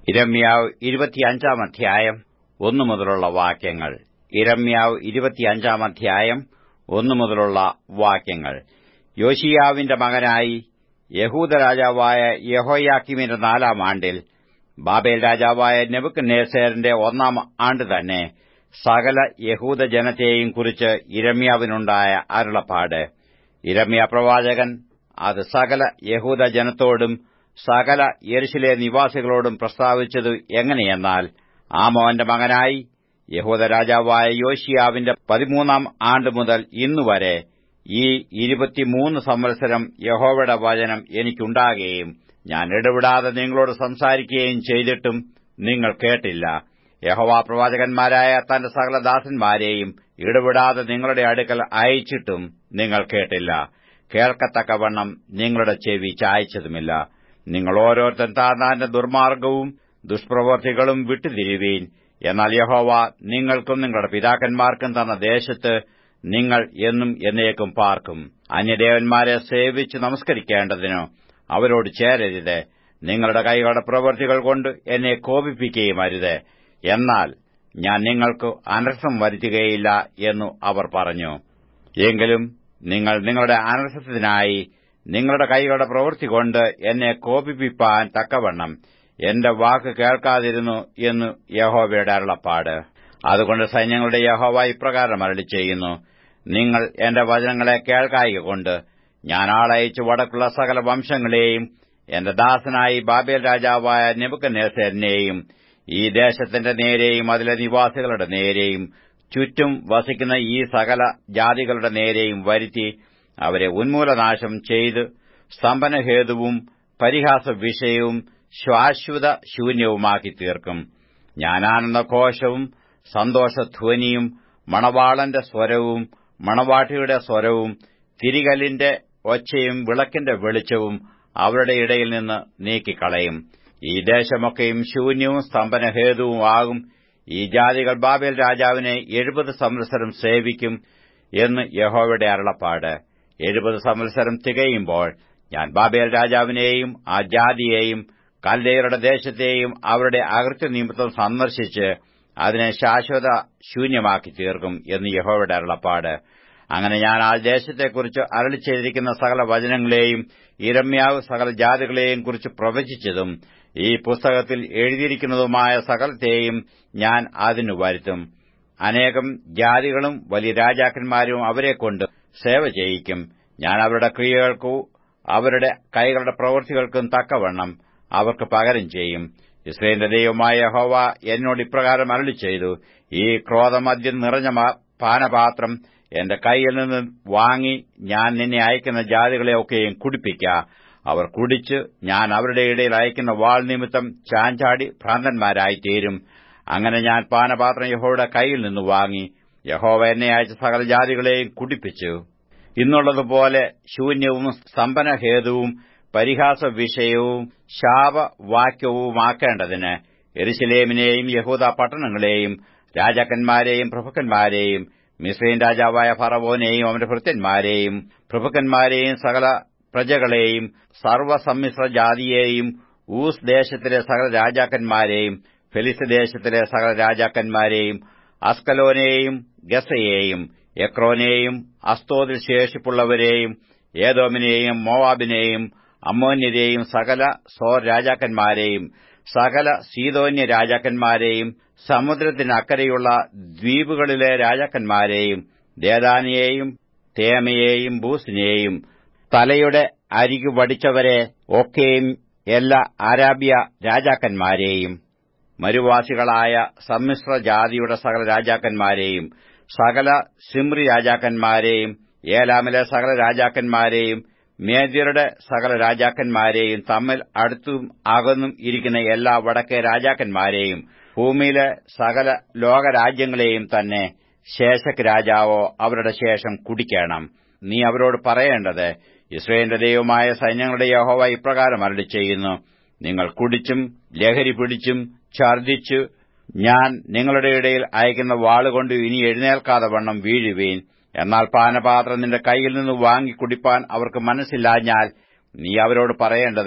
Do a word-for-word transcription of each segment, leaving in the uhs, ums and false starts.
യിരെമ്യാവ് ഇരുപത്തിയഞ്ചാം അധ്യായം ഒന്നു മുതലുള്ള വാക്യങ്ങൾ. യിരെമ്യാവ് ഇരുപത്തിയഞ്ചാം അധ്യായം ഒന്നു മുതലുള്ള വാക്യങ്ങൾ. യോശീയാവിന്റെ മകനായി യഹൂദ രാജാവായ യെഹോയാക്കീമിന്റെ നാലാം ആണ്ടിൽ, ബാബേൽ രാജാവായ നെബൂഖദ്നേസരിന്റെ ഒന്നാം ആണ്ട് തന്നെ, സകല യഹൂദ ജനത്തെയും കുറിച്ച് യിരെമ്യാവിനുണ്ടായ അരുളപ്പാട്. യിരെമ്യാ പ്രവാചകൻ അത് സകല യഹൂദ ജനത്തോടും സകല യെരൂശലേം നിവാസികളോടും പ്രസ്താവിച്ചത് എങ്ങനെയെന്നാൽ, ആമോന്റെ മകനായി യഹൂദ രാജാവായ യോശീയാവിന്റെ പതിമൂന്നാം ആണ്ട് മുതൽ ഇന്നുവരെ ഈ ഇരുപത്തിമൂന്ന് സംവത്സരം യഹോവയുടെ വചനം എനിക്കുണ്ടാകുകയും ഞാൻ ഇടവിടാതെ നിങ്ങളോട് സംസാരിക്കുകയും ചെയ്തിട്ടും നിങ്ങൾ കേട്ടില്ല. യഹോവ പ്രവാചകന്മാരായ തന്റെ സകല ദാസന്മാരെയും ഇടവിടാതെ നിങ്ങളുടെ അടുക്കൽ അയച്ചിട്ടും നിങ്ങൾ കേട്ടില്ല. കേൾക്കത്തക്കവണ്ണം നിങ്ങളുടെ ചെവി ചായ്ച്ചതുമില്ല. നിങ്ങൾ ഓരോരുത്തൻ താന്താന്റെ ദുർമാർഗവും ദുഷ്പ്രവൃത്തികളും വിട്ടുതിരിവീൻ. എന്നാൽ യഹോവ നിങ്ങൾക്കും നിങ്ങളുടെ പിതാക്കന്മാർക്കും തന്ന ദേശത്ത് നിങ്ങൾ എന്നും എന്നേക്കും പാർക്കും. അന്യദേവന്മാരെ സേവിച്ച് നമസ്കരിക്കേണ്ടതിനോ അവരോട് ചേരരുത്. നിങ്ങളുടെ കൈകളുടെ പ്രവൃത്തികൾ കൊണ്ട് എന്നെ കോപിപ്പിക്കുകയും അരുത്. എന്നാൽ ഞാൻ നിങ്ങൾക്ക് അനർത്ഥം വരുത്തുകയില്ല എന്നു അവർ പറഞ്ഞു. എങ്കിലും നിങ്ങൾ നിങ്ങളുടെ അനർത്ഥത്തിനായി നിങ്ങളുടെ കൈകളുടെ പ്രവൃത്തി കൊണ്ട് എന്നെ കോപിപ്പിപ്പാൻ തക്കവണ്ണം എന്റെ വാക്ക് കേൾക്കാതിരുന്നു എന്ന് യഹോവയുടെ അരുളപ്പാട്. അതുകൊണ്ട് സൈന്യങ്ങളുടെ യഹോവ ഇപ്രകാരം അരുളിച്ചെയ്യുന്നു: നിങ്ങൾ എന്റെ വചനങ്ങളെ കേൾക്കായ്കകൊണ്ട് ഞാൻ ആളയച്ച് വടക്കുള്ള സകല വംശങ്ങളെയും എന്റെ ദാസനായി ബാബേൽ രാജാവായ നെബൂഖദ്നേസരിനെയും ഈ ദേശത്തിന്റെ നേരെയും അതിലെ നിവാസികളുടെ നേരെയും ചുറ്റും വസിക്കുന്ന ഈ സകല ജാതികളുടെ നേരെയും വരുത്തി അവരെ ഉന്മൂലനാശം ചെയ്ത് സ്തംഭനഹേതുവും പരിഹാസവിഷയവും ശാശ്വത ശൂന്യവുമാക്കി തീർക്കും. ഞാൻ ആനന്ദഘോഷവും സന്തോഷധ്വനിയും മണവാളന്റെ സ്വരവും മണവാട്ടിയുടെ സ്വരവും തിരികല്ലിന്റെ ഒച്ചയും വിളക്കിന്റെ വെളിച്ചവും അവരുടെ ഇടയിൽ നിന്ന് നീക്കിക്കളയും. ഈ ദേശമൊക്കെയും ശൂന്യവും സ്തംഭനഹേതുവും ആകും. ഈ ജാതികൾ ബാബേൽ രാജാവിനെ എഴുപത് സംവത്സരം സേവിക്കും എന്ന് യഹോവയുടെ അരുളപ്പാട്. എഴുപത് സംവത്സരം തികയുമ്പോൾ ഞാൻ ബാബേൽ രാജാവിനെയും ആ ജാതിയെയും കൽദയരുടെ ദേശത്തെയും അവരുടെ അകൃത്യനിമിത്തം സന്ദർശിച്ച് അതിനെ ശാശ്വത ശൂന്യമാക്കി തീർക്കും എന്ന് യഹോവയുടെ അരുളപ്പാട്. അങ്ങനെ ഞാൻ ആ ദേശത്തെക്കുറിച്ച് അരുളിച്ചെയ്തിരിക്കുന്ന സകല വചനങ്ങളെയും യിരെമ്യാവ് സകല ജാതികളെയും കുറിച്ച് പ്രവചിച്ചതും ഈ പുസ്തകത്തിൽ എഴുതിയിരിക്കുന്നതുമായ സകലത്തെയും ഞാൻ അതിനു വരുത്തും. അനേകം ജാതികളും വലിയ രാജാക്കന്മാരും അവരെക്കൊണ്ട് സേവ ചെയ്യിക്കും. ഞാൻ അവരുടെ ക്രിയകൾക്കും അവരുടെ കൈകളുടെ പ്രവൃത്തികൾക്കും തക്കവണ്ണം അവർക്ക് പകരം ചെയ്യും. യിസ്രായേലിന്റെ ദൈവമായ യഹോവ എന്നോട് ഇപ്രകാരം അരുളിച്ചെയ്തു: ഈ ക്രോധമദ്യം നിറഞ്ഞ പാനപാത്രം എന്റെ കൈയിൽ നിന്ന് വാങ്ങി ഞാൻ നിന്നെ അയക്കുന്ന ജാതികളെ ഒക്കെയും കുടിപ്പിക്ക. അവർ കുടിച്ച് ഞാൻ അവരുടെ ഇടയിൽ അയക്കുന്ന വാൾ നിമിത്തം ചാഞ്ചാടി ഭ്രാന്തന്മാരായിത്തീരും. അങ്ങനെ ഞാൻ പാനപാത്രം യഹോവയുടെ കൈയിൽ നിന്ന് വാങ്ങി യഹോവ എന്നെ അയച്ച സകല ജാതികളെയും കുടിപ്പിച്ചു. ഇന്നുള്ളതുപോലെ ശൂന്യവും സ്തംഭനഹേതുവും പരിഹാസവിഷയവും ശാപവാക്യവുമാക്കേണ്ടതിന് യെരൂശലേമിനെയും യഹൂദ പട്ടണങ്ങളെയും രാജാക്കന്മാരെയും പ്രഭുക്കന്മാരെയും മിസ്രയീം രാജാവായ ഫറവോനെയും അവന്റെ ഭൃത്യന്മാരെയും പ്രഭുക്കന്മാരെയും സകല പ്രജകളെയും സർവ്വസമ്മിശ്ര ജാതിയെയും ഊസ് ദേശത്തിലെ സകല രാജാക്കന്മാരെയും ഫെലിസ്ത്യദേശത്തിലെ സകല രാജാക്കന്മാരെയും അസ്കലോനെയും ഗസയെയും എക്രോനെയും അസ്തോദിൽ ശേഷിപ്പുള്ളവരെയും ഏദോമിനെയും മോവാബിനെയും അമ്മോന്യരെയും സകല സോർ രാജാക്കന്മാരെയും സകല സീദോന്യ രാജാക്കന്മാരെയും സമുദ്രത്തിനക്കരെയുള്ള ദ്വീപുകളിലെ രാജാക്കന്മാരെയും ദേദാനെയും തേമയെയും ബൂസിനെയും തലയുടെ അരികു വടിച്ചവരെ ഒക്കെയും എല്ലാ അരാബ്യ രാജാക്കന്മാരെയും മരുവാസികളായ സമ്മിശ്ര ജാതിയുടെ സകല രാജാക്കന്മാരെയും സകല സിമ്രി രാജാക്കന്മാരെയും ഏലാമിലെ സകല രാജാക്കന്മാരെയും മേദ്യരുടെ സകല രാജാക്കന്മാരെയും തമ്മിൽ അടുത്തും അകന്നും ഇരിക്കുന്ന എല്ലാ വടക്കേ രാജാക്കന്മാരെയും ഭൂമിയിലെ സകല ലോകരാജ്യങ്ങളെയും തന്നെ ശേശക് രാജാവോ അവരുടെ ശേഷം കുടിക്കണം. നീ അവരോട് പറയേണ്ടത്: യിസ്രായേലിന്റെ ദൈവമായ സൈന്യങ്ങളുടെ യഹോവ ഇപ്രകാരം അരുളിച്ചെയ്യുന്നു: നിങ്ങൾ കുടിച്ചും ലഹരി പിടിച്ചും ഛർദ്ദിച്ചു ഞാൻ നിങ്ങളുടെ ഇടയിൽ അയക്കുന്ന വാളുകൊണ്ട് ഇനി എഴുന്നേൽക്കാതെ വണ്ണം വീഴുവീൻ. എന്നാൽ പാനപാത്രം നിന്റെ കൈയിൽ നിന്ന് വാങ്ങി കുടിപ്പാൻ അവർക്ക് മനസ്സില്ലാഞ്ഞാൽ നീ അവരോട് പറയേണ്ടത്: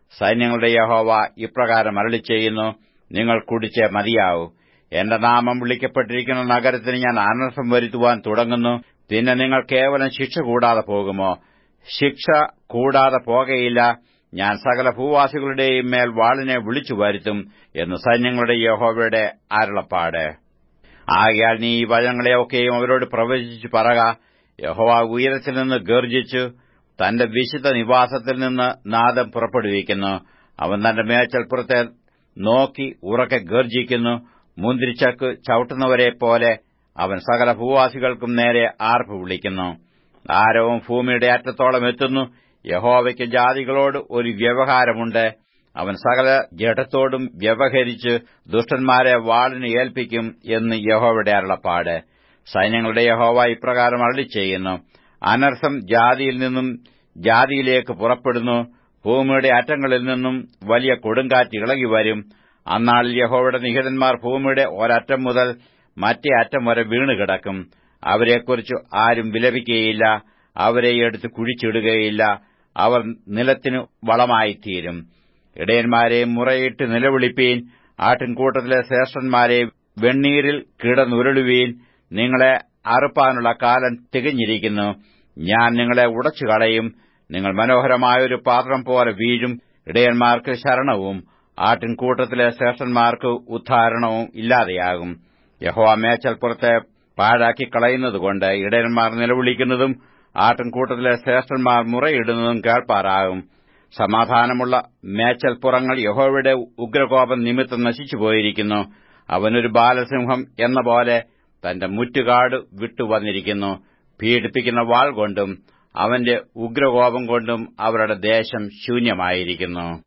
സൈന്യങ്ങളുടെ യഹോവ ഇപ്രകാരം അരുളിച്ചെയ്യുന്നു, നിങ്ങൾ കുടിച്ച് മതിയാവൂ. എന്റെ നാമം വിളിക്കപ്പെട്ടിരിക്കുന്ന നഗരത്തിന് ഞാൻ അനർത്ഥം വരുത്തുവാൻ തുടങ്ങുന്നു. പിന്നെ നിങ്ങൾ കേവലം ശിക്ഷ കൂടാതെ പോകുമോ? ശിക്ഷ കൂടാതെ പോകയില്ല. ഞാൻ സകല ഭൂവാസികളുടെയും മേൽ വാളിനെ വിളിച്ചു വരുത്തും എന്ന് സൈന്യങ്ങളുടെ യഹോവയുടെ അരുളപ്പാട്. ആകയാൽ നീ ഈ വചനങ്ങളെയൊക്കെയും അവരോട് പ്രവചിച്ചു പറക. യഹോവ ഉയരത്തിൽ നിന്ന് ഗർജിച്ചു തന്റെ വിശുദ്ധ നിവാസത്തിൽ നിന്ന് നാദം പുറപ്പെടുവിക്കുന്നു. അവൻ തന്റെ മേച്ചൽപ്പുറത്തെ നോക്കി ഉറക്കെ ഗർജിക്കുന്നു. മുന്തിരിച്ചക്ക് ചവിട്ടുന്നവരെപ്പോലെ അവൻ സകല ഭൂവാസികൾക്കും നേരെ ആർപ്പ് വിളിക്കുന്നു. ആരവം ഭൂമിയുടെ അറ്റത്തോളം എത്തുന്നു. യഹോവയ്ക്ക് ജാതികളോട് ഒരു വ്യവഹാരമുണ്ട്. അവൻ സകല ജഡത്തോടും വ്യവഹരിച്ച് ദുഷ്ടന്മാരെ വാളിന് ഏൽപ്പിക്കും എന്ന് യഹോവയുടെ അരുളപ്പാട്. സൈന്യങ്ങളുടെ യഹോവ ഇപ്രകാരം അരുളിച്ചെയ്യുന്നു, അനർത്ഥം ജാതിയിൽ നിന്നും ജാതിയിലേക്ക് പുറപ്പെടുന്നു. ഭൂമിയുടെ അറ്റങ്ങളിൽ നിന്നും വലിയ കൊടുങ്കാറ്റ് ഇളകി വരും. അന്നാളിൽ യഹോവയുടെ നിഹിതന്മാർ ഭൂമിയുടെ ഒരറ്റം മുതൽ മറ്റേ അറ്റം വരെ വീണുകിടക്കും. അവരെക്കുറിച്ച് ആരും വിലപിക്കുകയില്ല. അവരെ എടുത്ത് കുഴിച്ചിടുകയില്ല. അവർ നിലത്തിനു വളമായിത്തീരും. ഇടയന്മാരെ മുറയിട്ട് നിലവിളിപ്പീൻ. ആട്ടിൻകൂട്ടത്തിലെ ശ്രേഷ്ഠന്മാരെ വെണ്ണീരിൽ കിടന്നുരുളുവീൻ. നിങ്ങളെ അറുപ്പാനുള്ള കാലം തികഞ്ഞിരിക്കുന്നു. ഞാൻ നിങ്ങളെ ഉടച്ചുകളയും. നിങ്ങൾ മനോഹരമായൊരു പാത്രം പോലെ വീഴും. ഇടയന്മാർക്ക് ശരണവും ആട്ടിൻകൂട്ടത്തിലെ ശ്രേഷ്ഠന്മാർക്ക് ഉദ്ധാരണവും ഇല്ലാതെയാകും. യഹോവ മേച്ചൽപ്പുറത്തെ പാഴാക്കി കളയുന്നതുകൊണ്ട് ഇടയന്മാർ നിലവിളിക്കുന്നതും ആട്ടിൻകൂട്ടത്തിലെ ശ്രേഷ്ഠന്മാർ മുറയിടുന്നതും കേൾപ്പാറാകും. സമാധാനമുള്ള മേച്ചൽപ്പുറങ്ങൾ യഹോവയുടെ ഉഗ്രകോപം നിമിത്തം നശിച്ചുപോയിരിക്കുന്നു. അവനൊരു ബാലസിംഹം എന്ന പോലെ തന്റെ മുറ്റുകാട് വിട്ടുവന്നിരിക്കുന്നു. പീഡിപ്പിക്കുന്ന വാൾ കൊണ്ടും അവന്റെ ഉഗ്രകോപം കൊണ്ടും അവരുടെ ദേശം ശൂന്യമായിരിക്കുന്നു.